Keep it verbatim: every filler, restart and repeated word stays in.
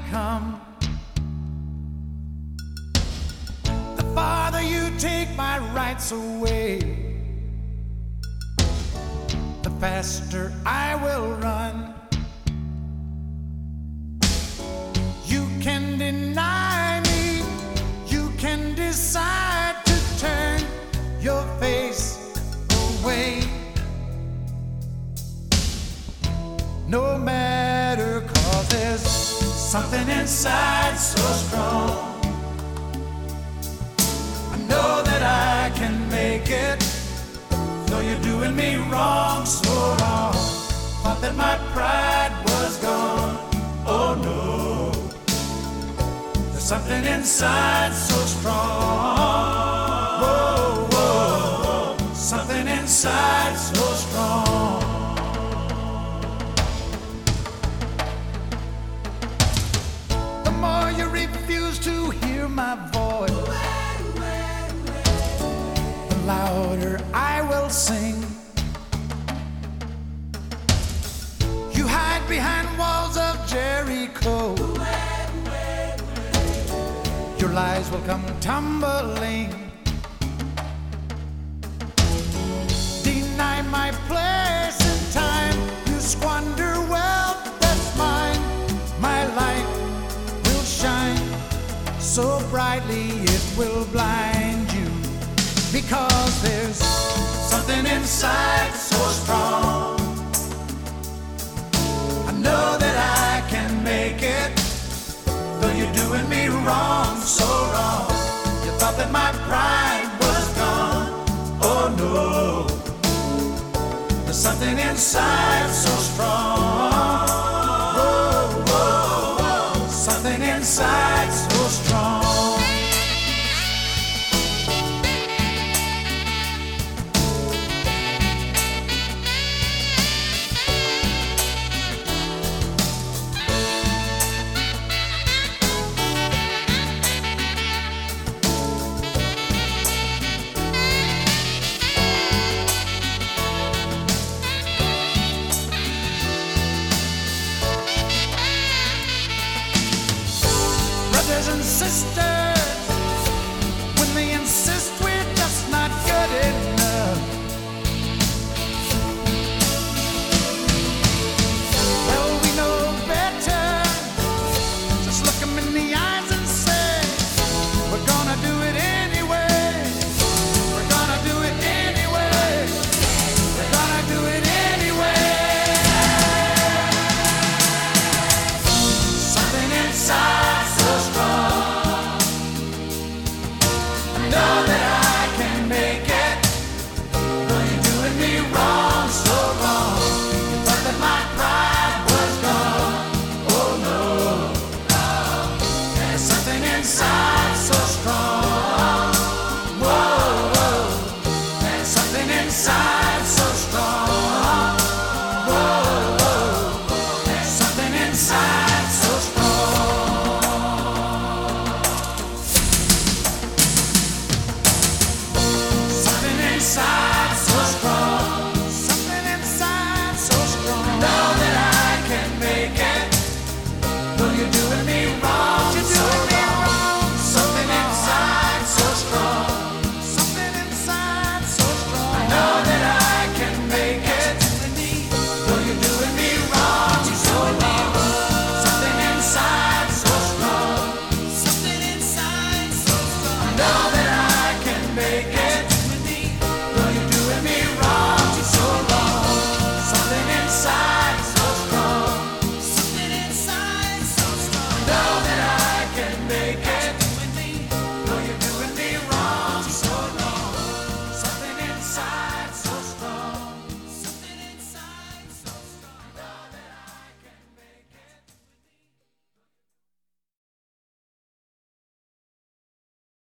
come. The farther you take my rights away, the faster I will run. You can deny me, you can decide to turn your face away. No matter, 'cause there's something inside so strong. I know that I can make it, though you're doing me wrong, so wrong. Thought that my pride was gone. Oh no, there's something inside so strong. Whoa, whoa, something inside so strong. The more you refuse to hear my voice, the louder I will sing. You hide behind walls of Jericho, your lies will come tumbling. Deny my place in time, you squander wealth that's mine. My light will shine so brightly it will blind you, because there's something inside so strong. I know that I can make it, though you're doing me wrong, so wrong. You thought that my pride was gone. Oh no, there's something inside so strong. Whoa, whoa, whoa, something inside so strong. Brothers and sisters, when they insist we're just not good enough, well, we know better. Just look them in the eyes and say, we're gonna do it anyway. We're gonna do it anyway. We're gonna do it anyway. Something inside so strong. I know that I can make it, though you're doing me wrong, so wrong. You thought that my pride was gone. Oh no, there's something inside